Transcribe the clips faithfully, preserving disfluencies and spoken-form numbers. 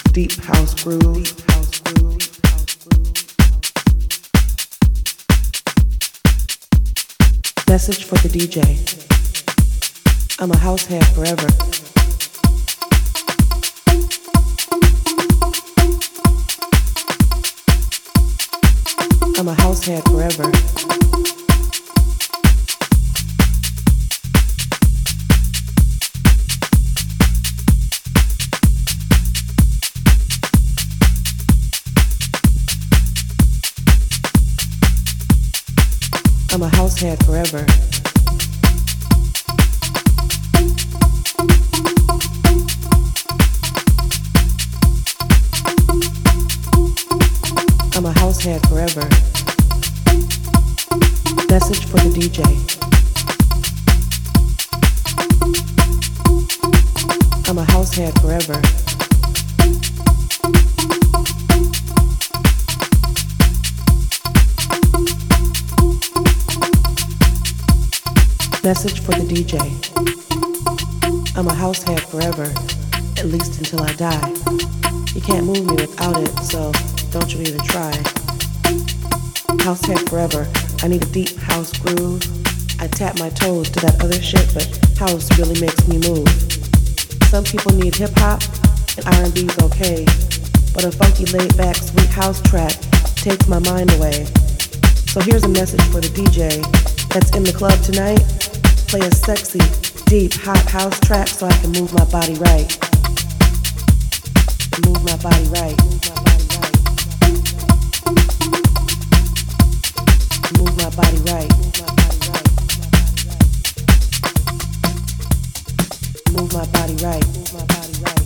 deep house groove. Message for the D J. I'm a house head forever. I'm a house head forever. I'm a house head forever. I'm a house head forever. Message for the D J. I'm a house head forever. Message for the D J. I'm a house head forever, at least until I die. You can't move me without it, so don't you even try. House head forever, I need a deep house groove. I tap my toes to that other shit, but house really makes me move. Some people need hip hop, and R and B's okay, but a funky laid back sweet house track takes my mind away. So here's a message for the D J that's in the club tonight. Play a sexy, deep, hot house track so I can move my body right. Move my body right. Move my body right. Move my body right. Move my body right.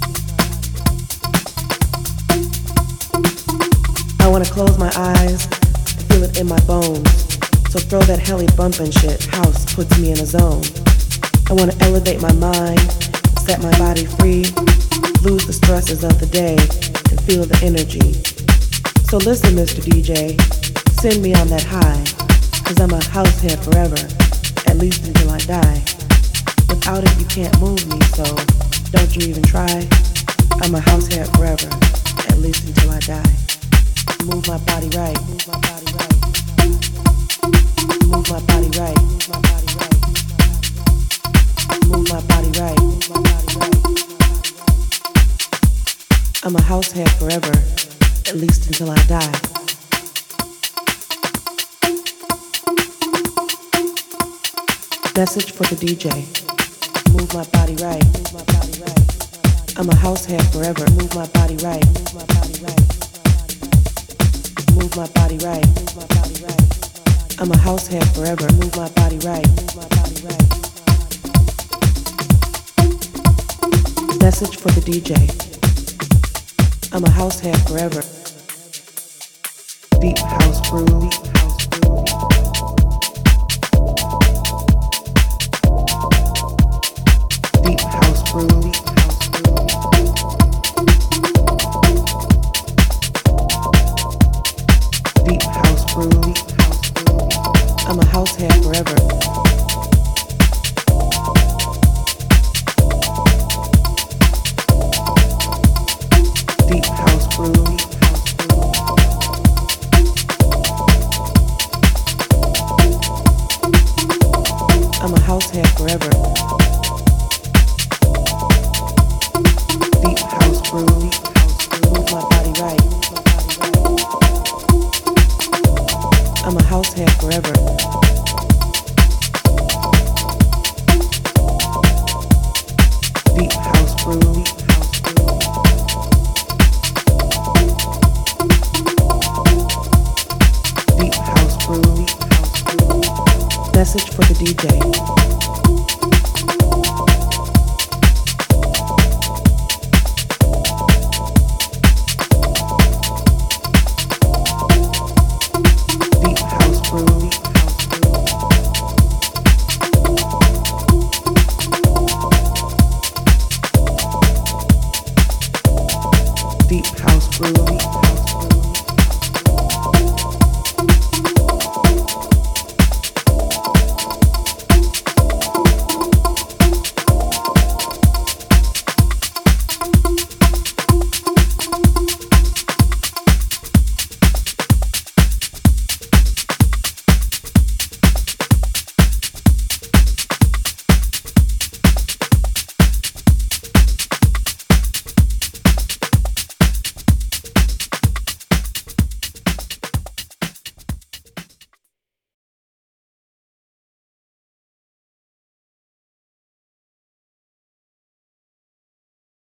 I wanna close my eyes to feel it in my bones. So throw that helly bumpin' shit, house puts me in a zone. I wanna elevate my mind, set my body free, lose the stresses of the day, and feel the energy. So listen, Mister D J, send me on that high, cause I'm a house head forever, at least until I die. Without it you can't move me, so don't you even try. I'm a house head forever, at least until I die. Move my body right, move my body right. Move my body right. Move my body right. Move my body right. Move my body right. I'm a house head forever, at least until I die. Message for the D J. Move my body right. Move my body right. I'm a house head forever. Move my body right. Move my body right. Move my body right. Move my body right. I'm a house head forever. Move my body right. Move my body right. Message for the D J. I'm a house head forever. Deep house groove. Deep house groove. Deep house groove. Deep house groove. I'm a house head forever. Deep house groove. I'm a house head forever. Deep house groove. Move my body right. I'm a house head forever. Deep house groove. Deep house groove. Message for the D J.